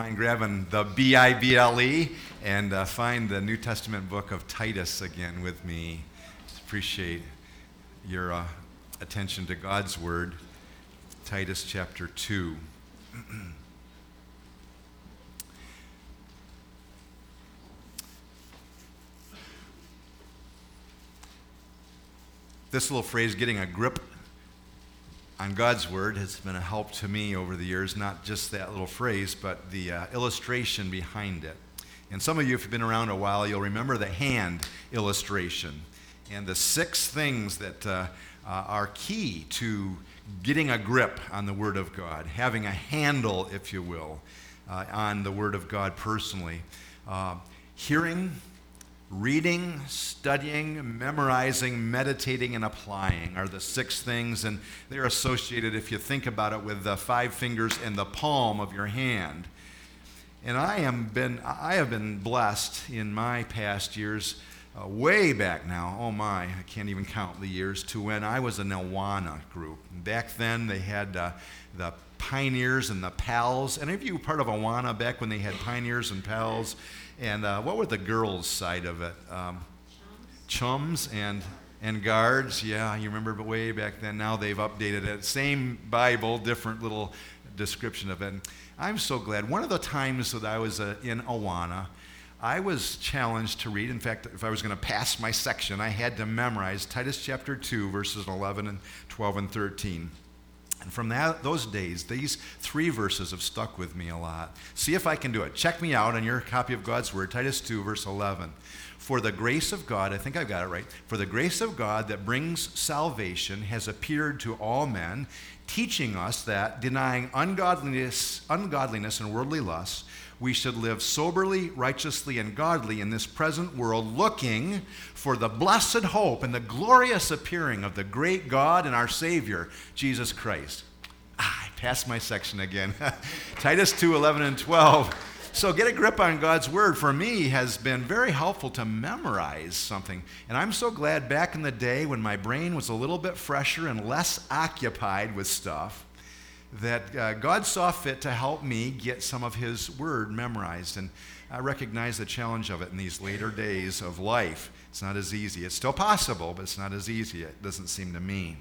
Mind grabbing the Bible and find the New Testament book of Titus again with me. Just appreciate your attention to God's Word. Titus chapter 2. This little phrase, getting a grip on God's Word, has been a help to me over the years, not just that little phrase, but the illustration behind it. And some of you, if you've been around a while, you'll remember the hand illustration and the 6 things that are key to getting a grip on the Word of God, having a handle, if you will, on the Word of God personally. Hearing, reading, studying, memorizing, meditating, and applying are the 6 things, and they're associated, if you think about it, with the 5 fingers in the palm of your hand. And I have been blessed in my past years, way back now, oh my, I can't even count the years, to when I was in the Awana group. Back then they had the Pioneers and the Pals. Any of you part of Awana back when they had Pioneers and Pals? And what were the girls' side of it? Chums and Guards. Yeah, you remember way back then. Now they've updated it. Same Bible, different little description of it. And I'm so glad. One of the times that I was in Awana, I was challenged to read. In fact, if I was going to pass my section, I had to memorize Titus chapter 2, verses 11 and 12 and 13. And from those days, these 3 verses have stuck with me a lot. See if I can do it. Check me out on your copy of God's Word, Titus 2, verse 11. For the grace of God, I think I've got it right. For the grace of God that brings salvation has appeared to all men, teaching us that, denying ungodliness and worldly lusts, we should live soberly, righteously, and godly in this present world, looking for the blessed hope and the glorious appearing of the great God and our Savior, Jesus Christ. I passed my section again. Titus 2, 11 and 12. So get a grip on God's Word, for me, has been very helpful to memorize something. And I'm so glad back in the day when my brain was a little bit fresher and less occupied with stuff, that God saw fit to help me get some of His Word memorized. And I recognize the challenge of it in these later days of life. It's not as easy. It's still possible, but it's not as easy, it doesn't seem to me.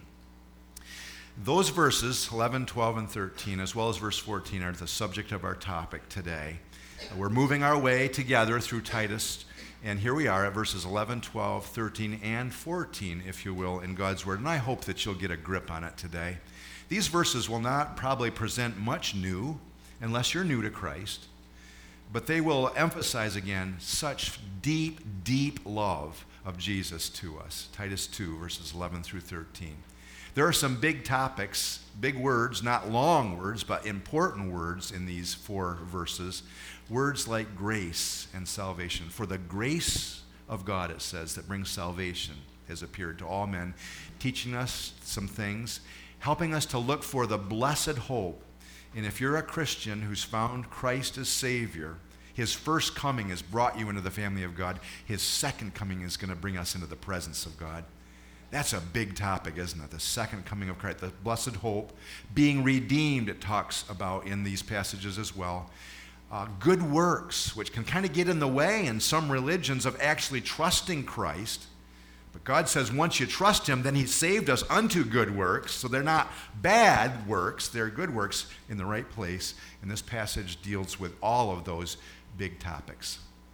Those verses, 11, 12, and 13, as well as verse 14, are the subject of our topic today. We're moving our way together through Titus, and here we are at verses 11, 12, 13, and 14, if you will, in God's Word. And I hope that you'll get a grip on it today. These verses will not probably present much new, unless you're new to Christ, but they will emphasize again such deep, deep love of Jesus to us. Titus 2, verses 11 through 13. There are some big topics, big words, not long words, but important words in these 4 verses. Words like grace and salvation. For the grace of God, it says, that brings salvation has appeared to all men, teaching us some things, helping us to look for the blessed hope. And if you're a Christian who's found Christ as Savior, His first coming has brought you into the family of God. His second coming is going to bring us into the presence of God. That's a big topic, isn't it? The second coming of Christ, the blessed hope, being redeemed, it talks about in these passages as well. Good works, which can kind of get in the way in some religions of actually trusting Christ. But God says once you trust Him, then He saved us unto good works. So they're not bad works, they're good works in the right place. And this passage deals with all of those big topics.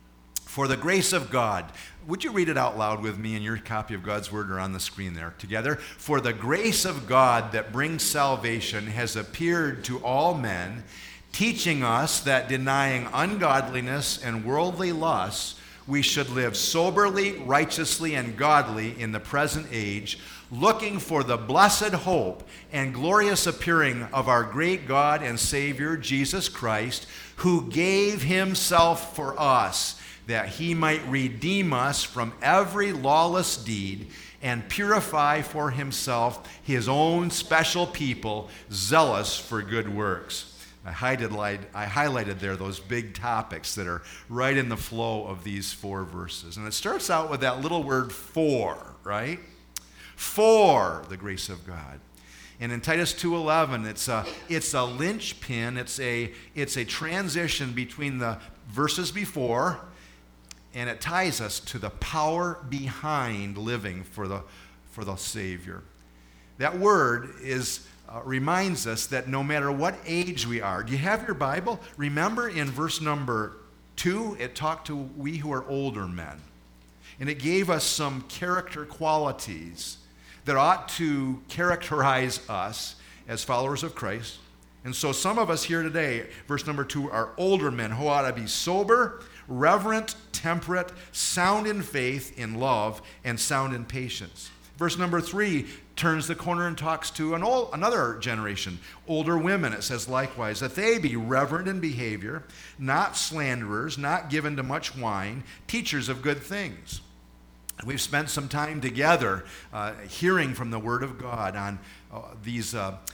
For the grace of God. Would you read it out loud with me in your copy of God's Word or on the screen there together? For the grace of God that brings salvation has appeared to all men, teaching us that denying ungodliness and worldly lusts, we should live soberly, righteously, and godly in the present age, looking for the blessed hope and glorious appearing of our great God and Savior, Jesus Christ, who gave Himself for us, that He might redeem us from every lawless deed and purify for Himself His own special people, zealous for good works. I highlighted there those big topics that are right in the flow of these 4 verses. And it starts out with that little word for, right? For the grace of God. And in Titus 2:11, it's a linchpin. It's a transition between the verses before, and it ties us to the power behind living for the Savior. That word reminds us that no matter what age we are. Do you have your Bible? Remember in verse number 2, it talked to we who are older men. And it gave us some character qualities that ought to characterize us as followers of Christ. And so some of us here today, verse number 2, are older men who ought to be sober, reverent, temperate, sound in faith, in love, and sound in patience. Verse number 3 turns the corner and talks to another generation, older women. It says likewise, that they be reverent in behavior, not slanderers, not given to much wine, teachers of good things. We've spent some time together hearing from the Word of God on these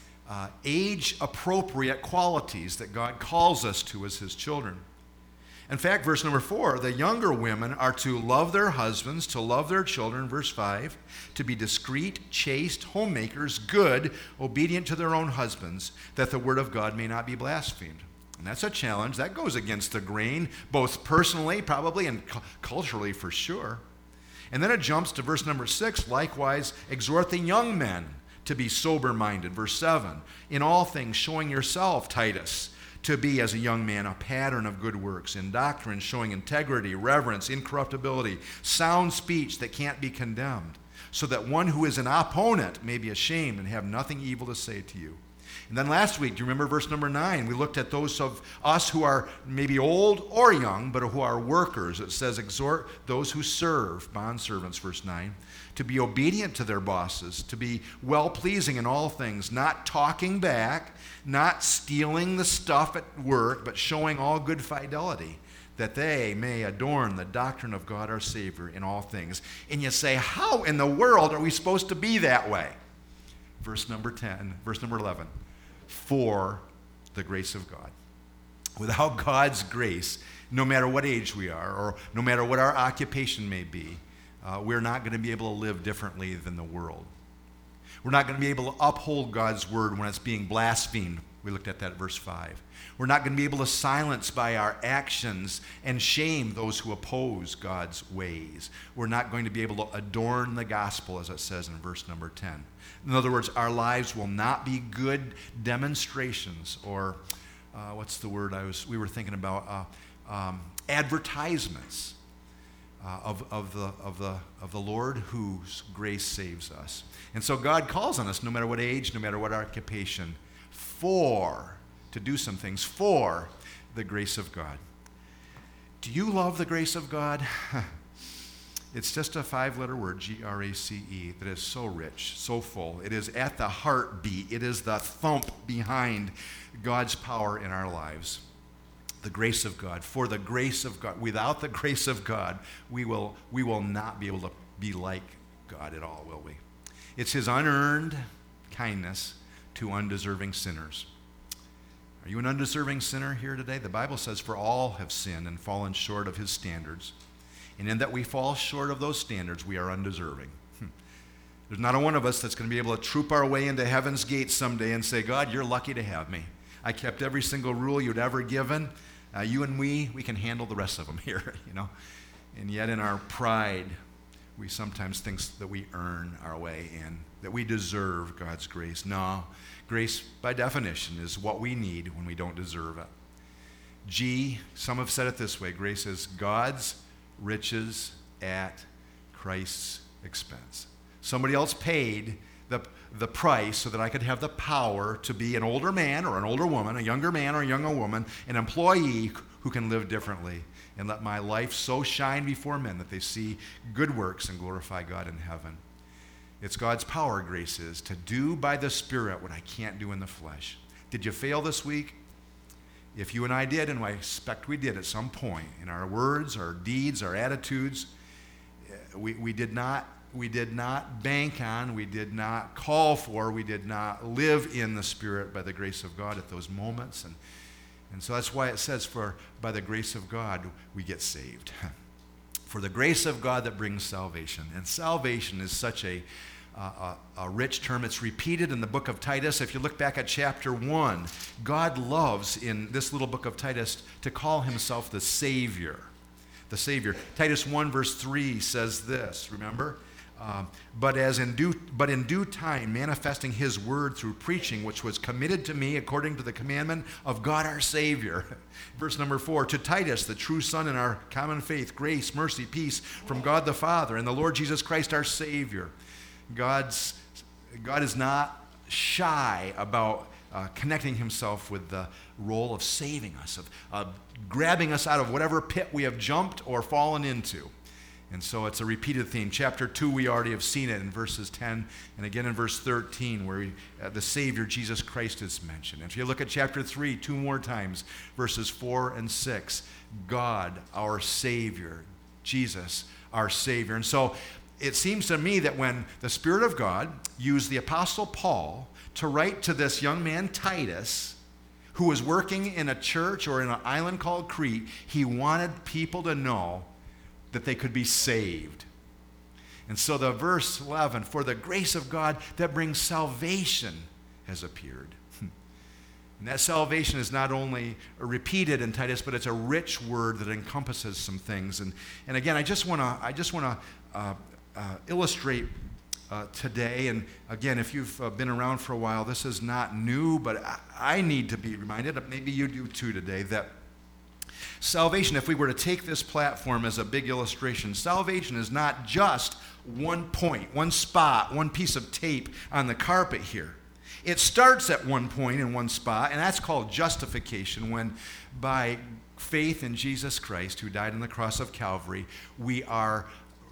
age-appropriate qualities that God calls us to as His children. In fact, verse number 4, the younger women are to love their husbands, to love their children, verse 5, to be discreet, chaste, homemakers, good, obedient to their own husbands, that the word of God may not be blasphemed. And that's a challenge. That goes against the grain, both personally, probably, and culturally for sure. And then it jumps to verse number 6, likewise, exhort the young men to be sober-minded, verse 7, in all things showing yourself, Titus, to be as a young man a pattern of good works, in doctrine showing integrity, reverence, incorruptibility, sound speech that can't be condemned, so that one who is an opponent may be ashamed and have nothing evil to say to you. And then last week, do you remember verse number 9? We looked at those of us who are maybe old or young, but who are workers. It says, exhort those who serve, bondservants, verse 9, to be obedient to their bosses, to be well-pleasing in all things, not talking back, not stealing the stuff at work, but showing all good fidelity, that they may adorn the doctrine of God our Savior in all things. And you say, how in the world are we supposed to be that way? Verse number 11, for the grace of God. Without God's grace, no matter what age we are, or no matter what our occupation may be, we're not going to be able to live differently than the world. We're not going to be able to uphold God's word when it's being blasphemed. We looked at that at verse 5. We're not going to be able to silence by our actions and shame those who oppose God's ways. We're not going to be able to adorn the gospel, as it says in verse number 10. In other words, our lives will not be good demonstrations, or what's the word we were thinking about? Advertisements of the Lord whose grace saves us. And so God calls on us, no matter what age, no matter what occupation, to do some things for the grace of God. Do you love the grace of God? It's just a 5-letter word, G-R-A-C-E, that is so rich, so full. It is at the heartbeat. It is the thump behind God's power in our lives. The grace of God. For the grace of God. Without the grace of God, we will not be able to be like God at all, will we? It's His unearned kindness to undeserving sinners. Are you an undeserving sinner here today? The Bible says, for all have sinned and fallen short of His standards. And in that we fall short of those standards, we are undeserving. There's not a one of us that's going to be able to troop our way into heaven's gates someday and say, God, you're lucky to have me. I kept every single rule you'd ever given. You and we can handle the rest of them here, you know. And yet in our pride, we sometimes think that we earn our way in, that we deserve God's grace. No, grace by definition is what we need when we don't deserve it. Some have said it this way, grace is God's riches at Christ's expense. Somebody else paid the price so that I could have the power to be an older man or an older woman, a younger man or a younger woman, an employee who can live differently and let my life so shine before men that they see good works and glorify God in heaven. It's God's power, grace is, to do by the Spirit what I can't do in the flesh. Did you fail this week? If you and I did, and I expect we did at some point, in our words, our deeds, our attitudes, we did not bank on, we did not call for, we did not live in the Spirit by the grace of God at those moments. And so that's why it says, for by the grace of God, we get saved. For the grace of God that brings salvation. And salvation is such a a rich term. It's repeated in the book of Titus. If you look back at chapter 1, God loves in this little book of Titus to call himself the Savior. The Savior. Titus 1 verse 3 says this, remember? But in due time, manifesting his word through preaching, which was committed to me according to the commandment of God our Savior. Verse number 4, to Titus, the true son in our common faith, grace, mercy, peace from God the Father and the Lord Jesus Christ our Savior. God is not shy about connecting himself with the role of saving us, of grabbing us out of whatever pit we have jumped or fallen into. And so it's a repeated theme. Chapter 2, we already have seen it in verses 10 and again in verse 13 where the Savior, Jesus Christ, is mentioned. And if you look at chapter 3, 2 more times, verses 4 and 6, God, our Savior, Jesus, our Savior. And so it seems to me that when the Spirit of God used the Apostle Paul to write to this young man, Titus, who was working in a church or in an island called Crete, he wanted people to know that they could be saved. And so the verse 11, for the grace of God that brings salvation has appeared. And that salvation is not only repeated in Titus, but it's a rich word that encompasses some things. And again, I just want to illustrate today. And again, if you've been around for a while, this is not new, but I need to be reminded, maybe you do too today, that salvation, if we were to take this platform as a big illustration, salvation is not just one point, one spot, one piece of tape on the carpet here. It starts at one point in one spot, and that's called justification, when by faith in Jesus Christ, who died on the cross of Calvary, we are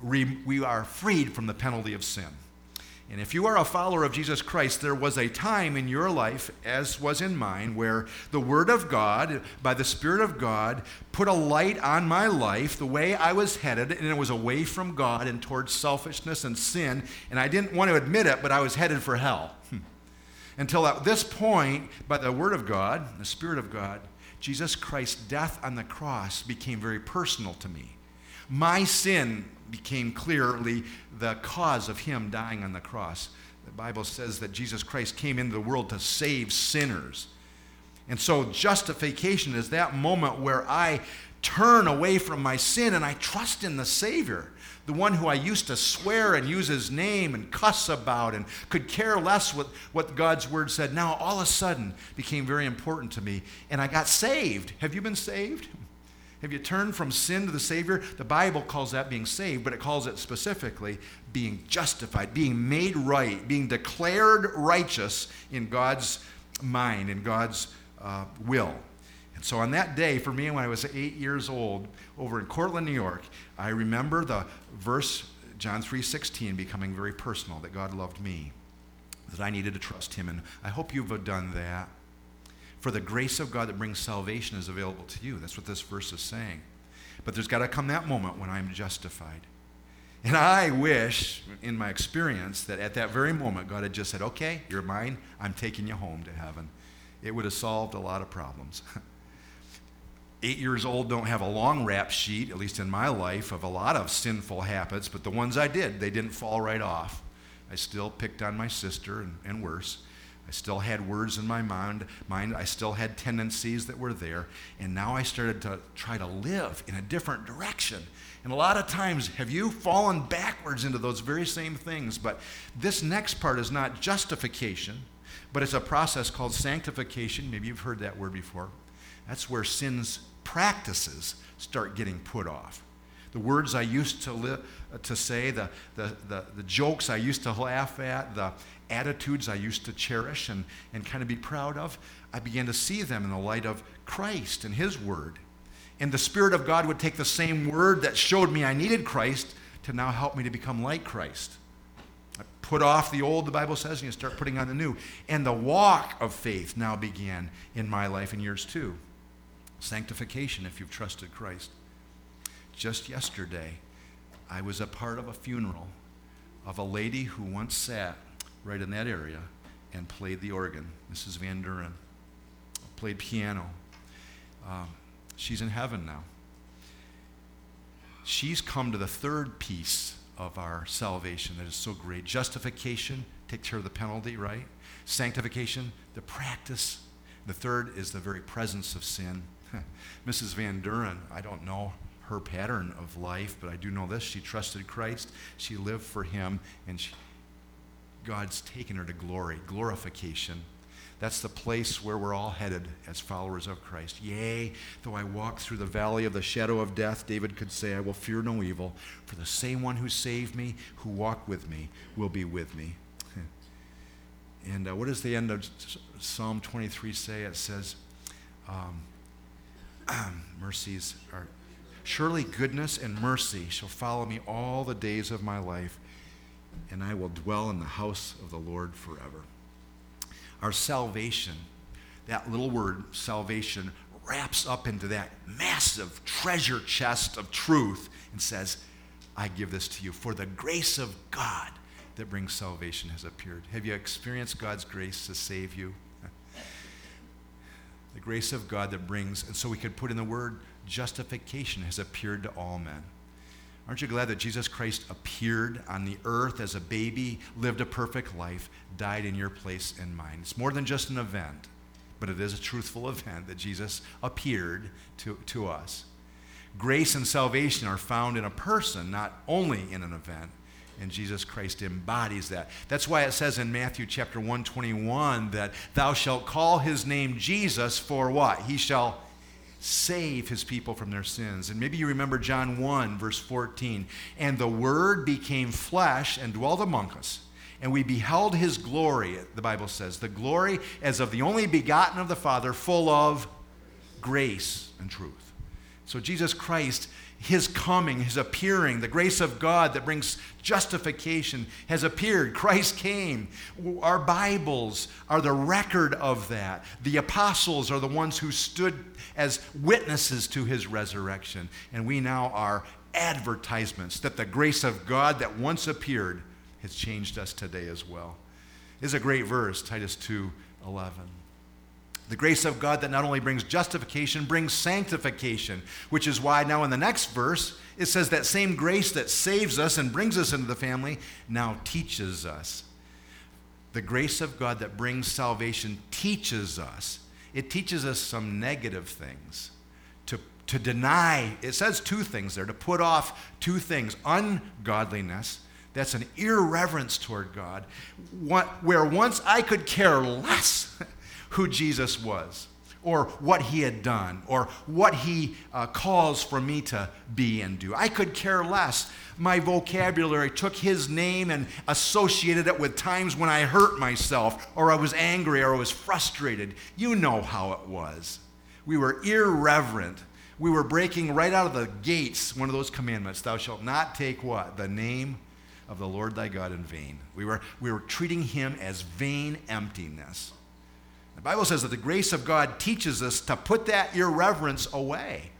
freed from the penalty of sin. And if you are a follower of Jesus Christ, there was a time in your life, as was in mine, where the Word of God, by the Spirit of God, put a light on my life, the way I was headed, and it was away from God and towards selfishness and sin, and I didn't want to admit it, but I was headed for hell. Until at this point, by the Word of God, the Spirit of God, Jesus Christ's death on the cross became very personal to me. My sin became clearly the cause of him dying on the cross. The Bible says that Jesus Christ came into the world to save sinners. And so justification is that moment where I turn away from my sin and I trust in the Savior, the one who I used to swear and use his name and cuss about and could care less what God's word said. Now all of a sudden became very important to me, and I got saved. Have you been saved? Have you turned from sin to the Savior? The Bible calls that being saved, but it calls it specifically being justified, being made right, being declared righteous in God's mind, in God's will. And so on that day, for me, when I was 8 years old, over in Cortland, New York, I remember the verse, John 3:16, becoming very personal, that God loved me, that I needed to trust him. And I hope you've done that. For the grace of God that brings salvation is available to you. That's what this verse is saying. But there's got to come that moment when I'm justified. And I wish, in my experience, that at that very moment, God had just said, okay, you're mine. I'm taking you home to heaven. It would have solved a lot of problems. 8 years old don't have a long rap sheet, at least in my life, of a lot of sinful habits, but the ones I did, they didn't fall right off. I still picked on my sister and worse. I still had words in my mind. I still had tendencies that were there. And now I started to try to live in a different direction. And a lot of times, have you fallen backwards into those very same things? But this next part is not justification, but it's a process called sanctification. Maybe you've heard that word before. That's where sin's practices start getting put off. The words I used to say, the jokes I used to laugh at, the attitudes I used to cherish and kind of be proud of, I began to see them in the light of Christ and his word. And the Spirit of God would take the same word that showed me I needed Christ to now help me to become like Christ. I put off the old, the Bible says, and you start putting on the new. And the walk of faith now began in my life in yours too. Sanctification, if you've trusted Christ. Just yesterday, I was a part of a funeral of a lady who once sat right in that area and played the organ. Mrs. Van Duren played piano. She's in heaven now. She's come to the third piece of our salvation that is so great. Justification, take care of the penalty, right? Sanctification, the practice. The third is the very presence of sin. Mrs. Van Duren, I don't know her pattern of life, but I do know this. She trusted Christ. She lived for him, and God's taken her to glory, glorification. That's the place where we're all headed as followers of Christ. Yea, though I walk through the valley of the shadow of death, David could say, I will fear no evil, for the same one who saved me, who walked with me, will be with me. And what does the end of Psalm 23 say? It says, mercies are, surely goodness and mercy shall follow me all the days of my life, and I will dwell in the house of the Lord forever. Our salvation, that little word, salvation, wraps up into that massive treasure chest of truth and says, I give this to you. For the grace of God that brings salvation has appeared. Have you experienced God's grace to save you? The grace of God that brings, and so we could put in the word, justification has appeared to all men. Aren't you glad that Jesus Christ appeared on the earth as a baby, lived a perfect life, died in your place and mine? It's more than just an event, but it is a truthful event that Jesus appeared to us. Grace and salvation are found in a person, not only in an event, and Jesus Christ embodies that. That's why it says in Matthew chapter 1:21 that thou shalt call his name Jesus, for what? He shall save his people from their sins. And maybe you remember John 1, verse 14. And the Word became flesh and dwelt among us. And we beheld his glory, the Bible says, the glory as of the only begotten of the Father, full of grace and truth. So Jesus Christ, his coming, his appearing, the grace of God that brings justification has appeared. Christ came. Our Bibles are the record of that. The apostles are the ones who stood as witnesses to his resurrection. And we now are advertisements that the grace of God that once appeared has changed us today as well. This is a great verse, Titus 2:11. The grace of God that not only brings justification, brings sanctification, which is why now in the next verse, it says that same grace that saves us and brings us into the family now teaches us. The grace of God that brings salvation teaches us. It teaches us some negative things. To deny, it says two things there, to put off two things. Ungodliness, that's an irreverence toward God, where once I could care less who Jesus was, or what he had done, or what he calls for me to be and do. I could care less. My vocabulary took his name and associated it with times when I hurt myself, or I was angry, or I was frustrated. You know how it was. We were irreverent. We were breaking right out of the gates one of those commandments. Thou shalt not take what? The name of the Lord thy God in vain. We were treating him as vain emptiness. The Bible says that the grace of God teaches us to put that irreverence away.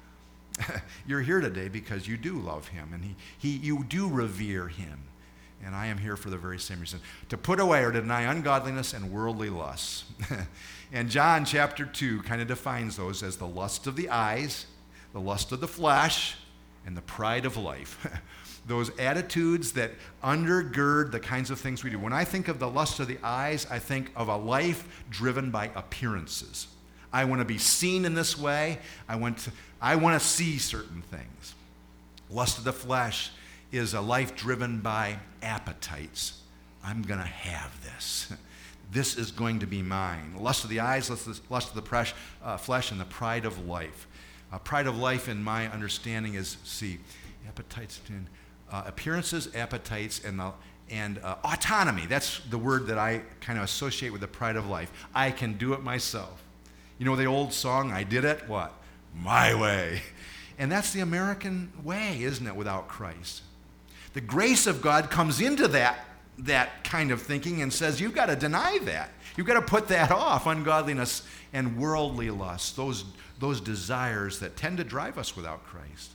You're here today because you do love him and you do revere him. And I am here for the very same reason. To put away or deny ungodliness and worldly lusts. And John chapter 2 kind of defines those as the lust of the eyes, the lust of the flesh, and the pride of life. Those attitudes that undergird the kinds of things we do. When I think of the lust of the eyes, I think of a life driven by appearances. I want to be seen in this way. I want to see certain things. Lust of the flesh is a life driven by appetites. I'm going to have this. This is going to be mine. Lust of the eyes, lust of the flesh, and the pride of life. Pride of life, in my understanding, is, appetites, appearances, appetites, and autonomy. That's the word that I kind of associate with the pride of life. I can do it myself. You know the old song, I did it, what? My way. And that's the American way, isn't it, without Christ? The grace of God comes into that kind of thinking and says, you've got to deny that. You've got to put that off, ungodliness and worldly lust, those desires that tend to drive us without Christ.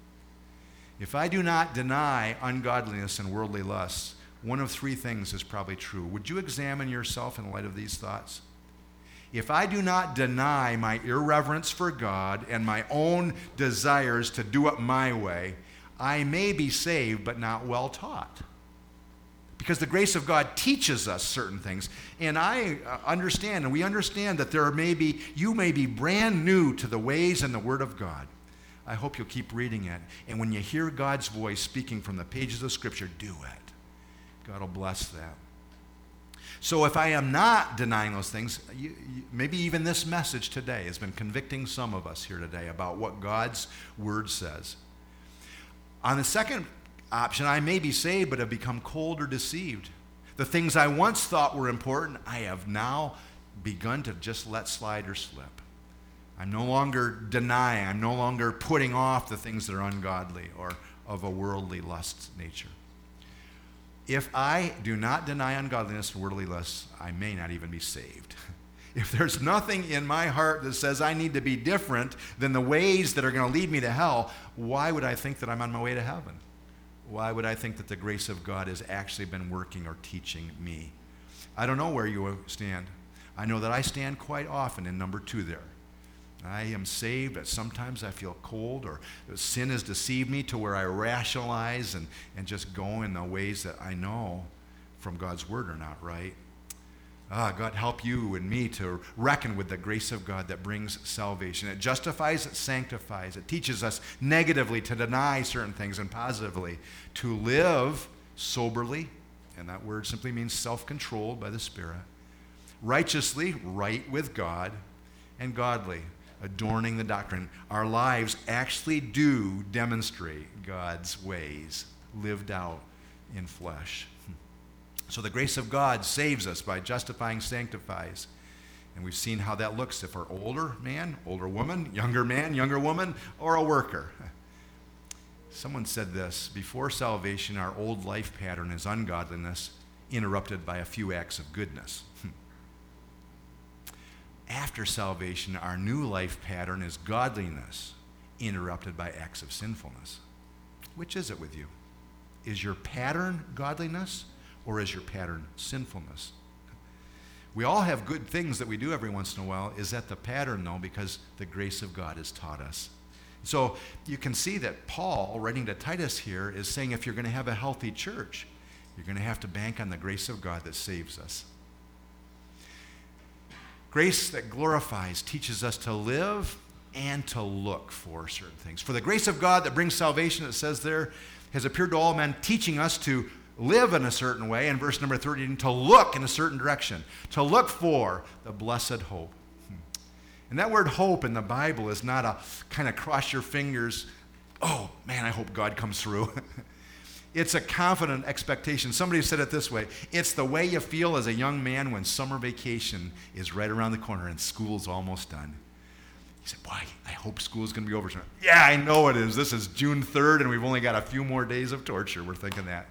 If I do not deny ungodliness and worldly lusts, one of three things is probably true. Would you examine yourself in light of these thoughts? If I do not deny my irreverence for God and my own desires to do it my way, I may be saved, but not well taught. Because the grace of God teaches us certain things. And I understand, and we understand that you may be brand new to the ways and the Word of God. I hope you'll keep reading it. And when you hear God's voice speaking from the pages of Scripture, do it. God will bless that. So if I am not denying those things, maybe even this message today has been convicting some of us here today about what God's Word says. On the second option, I may be saved but have become cold or deceived. The things I once thought were important, I have now begun to just let slide or slip. I'm no longer denying, I'm no longer putting off the things that are ungodly or of a worldly lust nature. If I do not deny ungodliness and worldly lusts, I may not even be saved. If there's nothing in my heart that says I need to be different than the ways that are going to lead me to hell, why would I think that I'm on my way to heaven? Why would I think that the grace of God has actually been working or teaching me? I don't know where you stand. I know that I stand quite often in number 2 there. I am saved, but sometimes I feel cold, or sin has deceived me to where I rationalize and just go in the ways that I know from God's Word are not right. God help you and me to reckon with the grace of God that brings salvation. It justifies, it sanctifies. It teaches us negatively to deny certain things and positively to live soberly, and that word simply means self-controlled by the Spirit, righteously, right with God, and godly, adorning the doctrine. Our lives actually do demonstrate God's ways lived out in flesh. So the grace of God saves us by justifying, sanctifies. And we've seen how that looks if we're older man, older woman, younger woman, or a worker. Someone said this: before salvation, our old life pattern is ungodliness, interrupted by a few acts of goodness. After salvation, our new life pattern is godliness, interrupted by acts of sinfulness. Which is it with you? Is your pattern godliness, or is your pattern sinfulness? We all have good things that we do every once in a while. Is that the pattern, though? Because the grace of God has taught us. So you can see that Paul, writing to Titus here, is saying if you're going to have a healthy church, you're going to have to bank on the grace of God that saves us. Grace that glorifies teaches us to live and to look for certain things. For the grace of God that brings salvation, it says there, has appeared to all men, teaching us to live in a certain way, in verse number 13, to look in a certain direction, to look for the blessed hope. And that word hope in the Bible is not a kind of cross your fingers, oh man, I hope God comes through. It's a confident expectation. Somebody said it this way: it's the way you feel as a young man when summer vacation is right around the corner and school's almost done. He said, boy, I hope school's going to be over soon. Yeah, I know it is. This is June 3rd, and we've only got a few more days of torture. We're thinking that.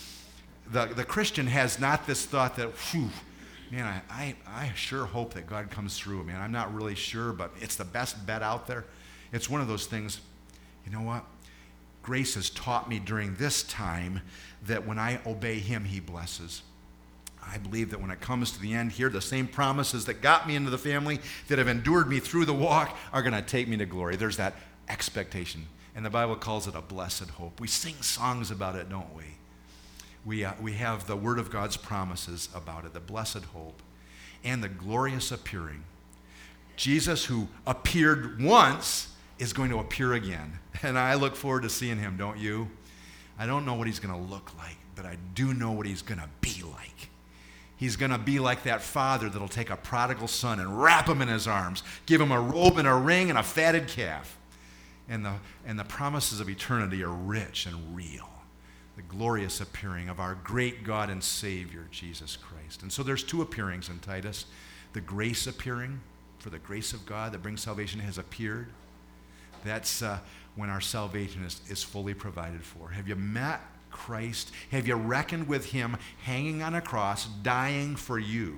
The Christian has not this thought that, whew, man, I sure hope that God comes through. Man, I'm not really sure, but it's the best bet out there. It's one of those things, you know what? Grace has taught me during this time that when I obey Him, He blesses. I believe that when it comes to the end here, the same promises that got me into the family, that have endured me through the walk, are going to take me to glory. There's that expectation. And the Bible calls it a blessed hope. We sing songs about it, don't we? We have the Word of God's promises about it, the blessed hope, and the glorious appearing. Jesus, who appeared once, is going to appear again. And I look forward to seeing Him, don't you? I don't know what He's going to look like, but I do know what He's going to be like. He's going to be like that father that'll take a prodigal son and wrap him in his arms, give him a robe and a ring and a fatted calf. And the promises of eternity are rich and real. The glorious appearing of our great God and Savior, Jesus Christ. And so there's 2 appearings in Titus. The grace appearing, for the grace of God that brings salvation has appeared. That's when our salvation is fully provided for. Have you met Christ? Have you reckoned with Him hanging on a cross, dying for you,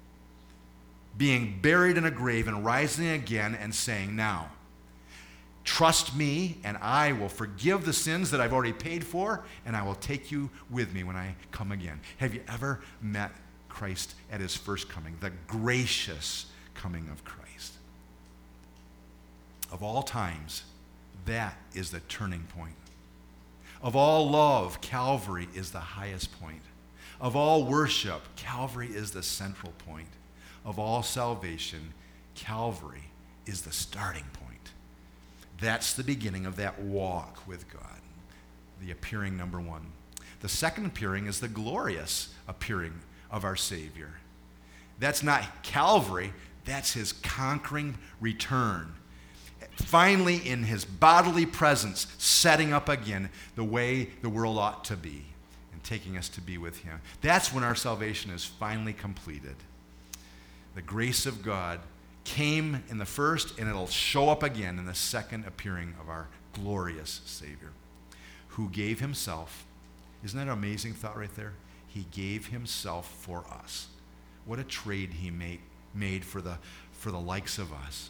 being buried in a grave and rising again and saying, now, trust me and I will forgive the sins that I've already paid for, and I will take you with me when I come again. Have you ever met Christ at His first coming, the gracious coming of Christ? Of all times, that is the turning point. Of all love, Calvary is the highest point. Of all worship, Calvary is the central point. Of all salvation, Calvary is the starting point. That's the beginning of that walk with God, the appearing number one. The second appearing is the glorious appearing of our Savior. That's not Calvary, that's his conquering return. Finally, in his bodily presence, setting up again the way the world ought to be and taking us to be with him. That's when our salvation is finally completed. The grace of God came in the first, and it'll show up again in the second appearing of our glorious Savior, who gave himself. Isn't that an amazing thought right there? He gave himself for us. What a trade he made for the likes of us.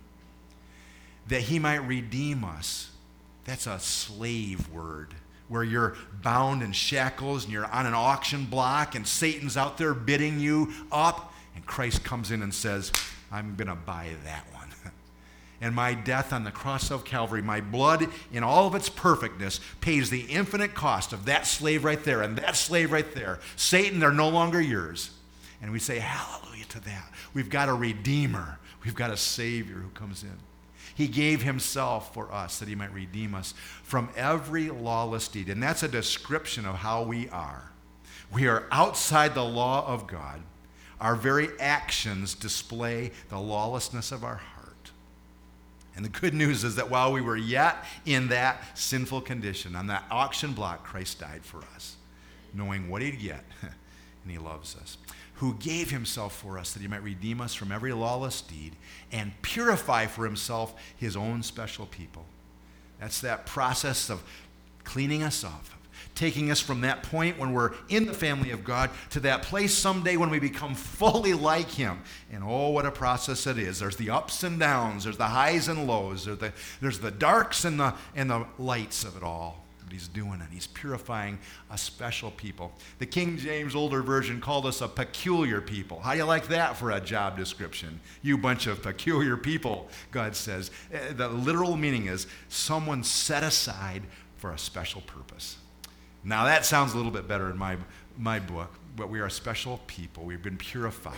That he might redeem us. That's a slave word, where you're bound in shackles and you're on an auction block and Satan's out there bidding you up, and Christ comes in and says, I'm going to buy that one. And my death on the cross of Calvary, my blood in all of its perfectness, pays the infinite cost of that slave right there and that slave right there. Satan, they're no longer yours. And we say, hallelujah to that. We've got a Redeemer. We've got a Savior who comes in. He gave himself for us that he might redeem us from every lawless deed. And that's a description of how we are. We are outside the law of God. Our very actions display the lawlessness of our heart. And the good news is that while we were yet in that sinful condition, on that auction block, Christ died for us, knowing what he'd get, and he loves us, who gave himself for us that he might redeem us from every lawless deed and purify for himself his own special people. That's that process of cleaning us off, taking us from that point when we're in the family of God to that place someday when we become fully like him. And oh, what a process it is. There's the ups and downs, there's the highs and lows, there's the darks and the lights of it all. But he's doing it. He's purifying a special people. The King James older version called us a peculiar people. How do you like that for a job description? You bunch of peculiar people, God says. The literal meaning is someone set aside for a special purpose. Now that sounds a little bit better in my book, but we are a special people. We've been purified,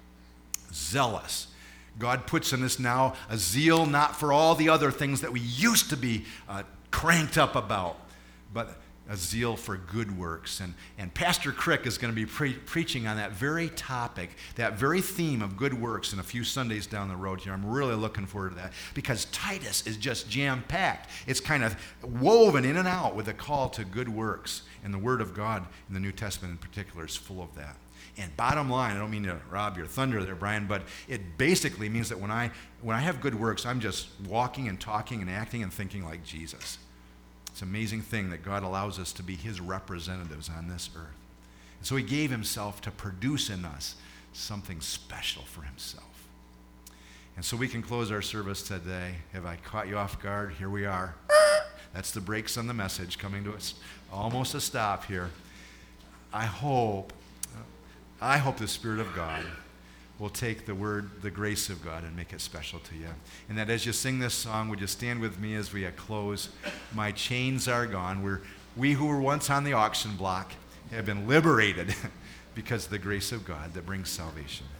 zealous. God puts in us now a zeal not for all the other things that we used to be cranked up about, but a zeal for good works. And Pastor Crick is going to be preaching on that very topic, that very theme of good works in a few Sundays down the road here. I'm really looking forward to that because Titus is just jam-packed. It's kind of woven in and out with a call to good works. And the Word of God in the New Testament in particular is full of that. And bottom line, I don't mean to rob your thunder there, Brian, but it basically means that when I have good works, I'm just walking and talking and acting and thinking like Jesus. It's an amazing thing that God allows us to be his representatives on this earth. And so he gave himself to produce in us something special for himself. And so we can close our service today. Have I caught you off guard? Here we are. That's the brakes on the message coming to us. Almost a stop here. I hope the Spirit of God will take the word, the grace of God, and make it special to you. And that as you sing this song, would you stand with me as we close? My chains are gone. We who were once on the auction block have been liberated because of the grace of God that brings salvation.